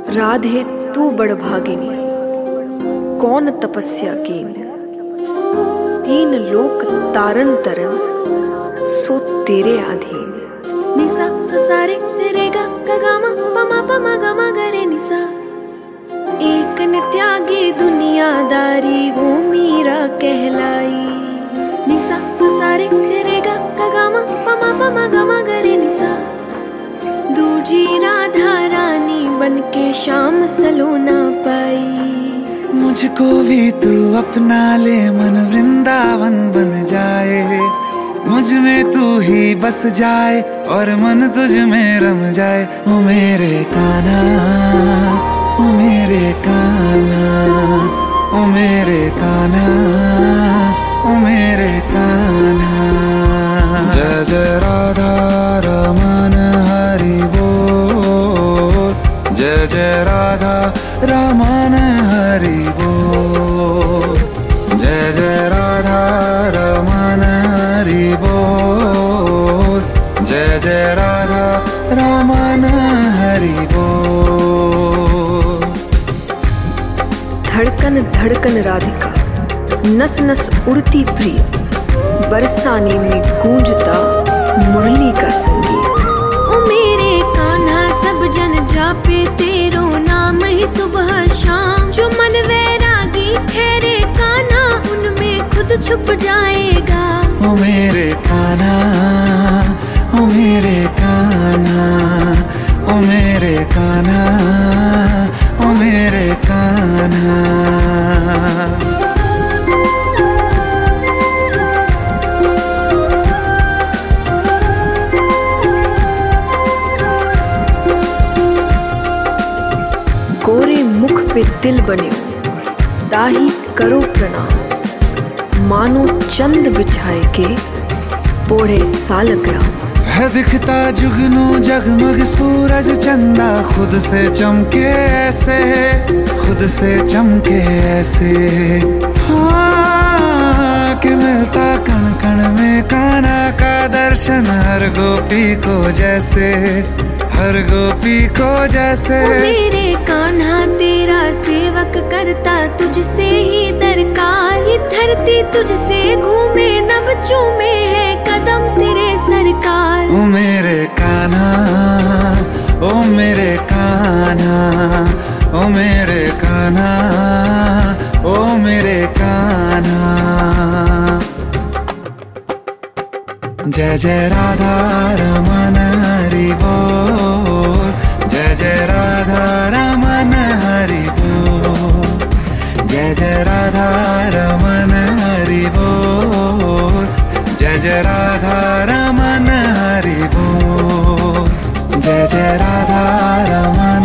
राधे तू बड़भागिनी, कौन तपस्या कीन। तीन लोक तारन तरन, सो तेरे अधीन। निसा ससारे तेरे गा गामा पमा पमा गमा गरे निसा। एक न त्यागी दुनियादारी वो मीरा कहलाई। निसा ससारे तेरे गा गामा पमा पमा गमा गरे निसा। दूजी राधा रानी बनके शाम सलोना पाई। मुझको भी तू अपना ले, मन वृंदावन बन जाए। मुझ में तू ही बस जाए और मन तुझ में रम जाए। ओ मेरे कान्हा, ओ मेरे कान्हा, ओ मेरे कान्हा, ओ मेरे कान्हा। जय जय राधा रमन हरि बोल, जय जय राधा रमन हरि बोल, जय जय राधा रमन हरि बोल, जय जय राधा रमन हरि बोल। धड़कन धड़कन राधिका, नस नस उड़ती प्रिय। बरसाने में गूंजता मुरली का संगीत। ओ मेरे कान्हा सब जन जापे तेरो नाम ही सुबह शाम। जो मन वैरागी ठहरे कान्हा, उनमें खुद छुप जाएगा। ओ मेरे कान्हा, ओ मेरे कान्हा, ओ मेरे कान्हा, ओ मेरे कान्हा। गोरे मुख पे तिल बने, ताही करो प्रणाम। मानो चंद बिछाए के पोढ़े सालग्राम। है दिखता जुगनू जगमग सूरज चंदा, खुद से चमके ऐसे, खुद से चमके ऐसे। हाँ कि मिलता कण कण में कान्हा का दर्शन, हर गोपी को जैसे, हर गोपी को जैसे। मेरे कान्हा तेरा सेवक करता तुझसे ही दरकार। ये धरती तुझसे घूमे नभ चूमे है कदम तेरे सरकार। ओ मेरे कान्हा, ओ मेरे कान्हा, ओ मेरे कान्हा, ओ मेरे कान्हा। जय जय राधा रमन हरि बोल, जय जय राधा रमन हरि बोल, जय जय राधा रमन हरि बोल, जय जय राधा रमन हरि बोल, जय जय राधा रमन